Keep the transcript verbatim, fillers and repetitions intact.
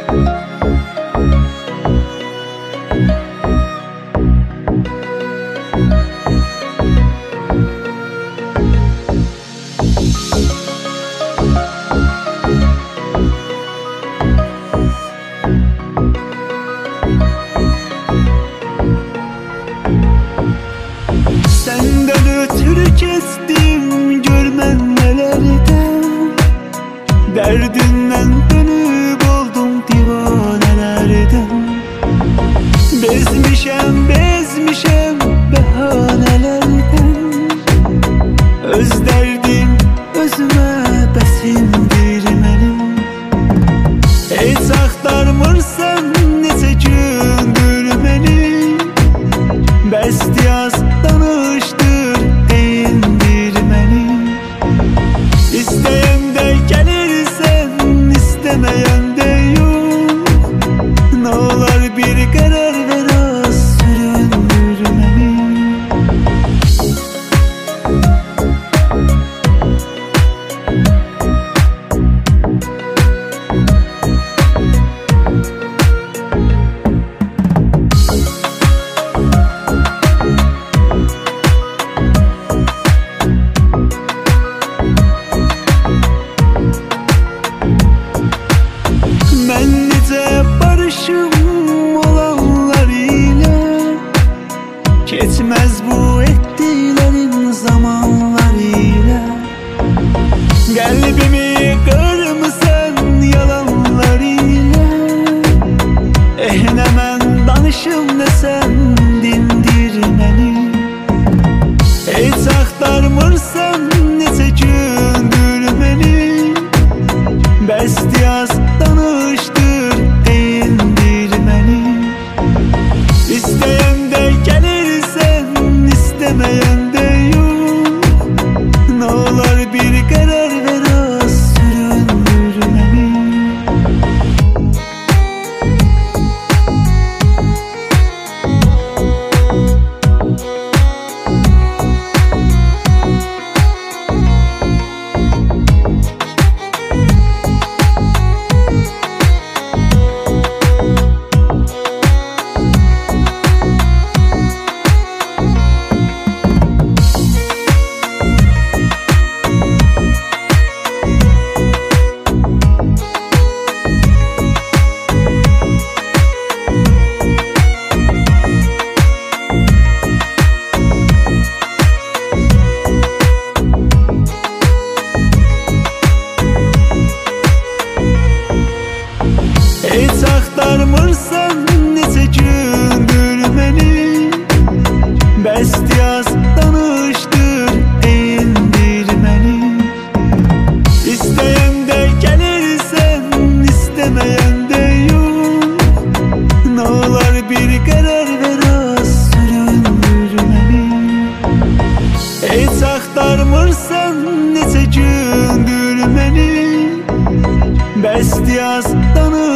Senden ötürü kestim görmen nelerden, derdinden dönüp oldum divanelerden. Bezmişem bezmişem behanelerden, öz derdim özüme besindirmenim. Hiç aktarmırsan nece gündür beni, bestiyaz danıştır deyindirmenim. İsteyen de gelirsen, istemeyen de yok. Ne olur bir karar ver, az süründürmenim. Ben nice barışım olanlar ile, geçmez bu ettilerin zamanlar ile. Kalbimi kırmışsan yalanlar ile, ehnemen danışım desen dindirmeni. Hiç aktarmırsan nece gündür beni, bestiyaz danıştır deyindirmeni. İsteyen de gelirsen, istemeyen de yok. Ne olur bir karar ver, az süründürmeni. Hiç aktarmırsan nece gündür beni, bestiyaz danıştır deyindirmeni. İsteyen de gelirsen, istemeyen de yok. Ne olur bir karar ver, az süründürmeni. Hiç aktarmırsan nece gündür beni, bestiyaz danıştır